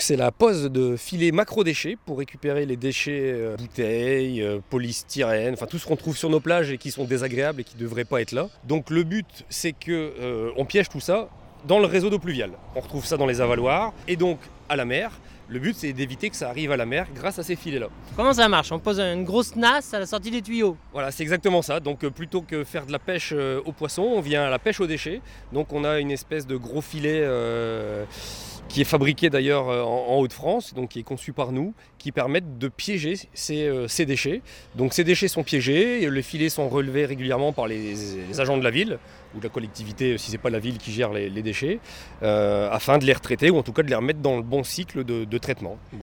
C'est la pose de filets macro-déchets pour récupérer les déchets, bouteilles, polystyrène, enfin tout ce qu'on trouve sur nos plages et qui sont désagréables et qui ne devraient pas être là. Donc le but, c'est qu'on piège tout ça dans le réseau d'eau pluviale. On retrouve ça dans les avaloirs et donc à la mer. Le but, c'est d'éviter que ça arrive à la mer grâce à ces filets-là. Comment ça marche? On pose une grosse nasse à la sortie des tuyaux. Voilà, c'est exactement ça. Donc plutôt que faire de la pêche aux poissons, on vient à la pêche aux déchets. Donc on a une espèce de gros filet qui est fabriqué d'ailleurs en Hauts-de-France, donc qui est conçu par nous, qui permettent de piéger ces déchets. Donc ces déchets sont piégés, et les filets sont relevés régulièrement par les agents de la ville, ou de la collectivité si ce n'est pas la ville qui gère les déchets, afin de les retraiter, ou en tout cas de les remettre dans le bon cycle de traitement.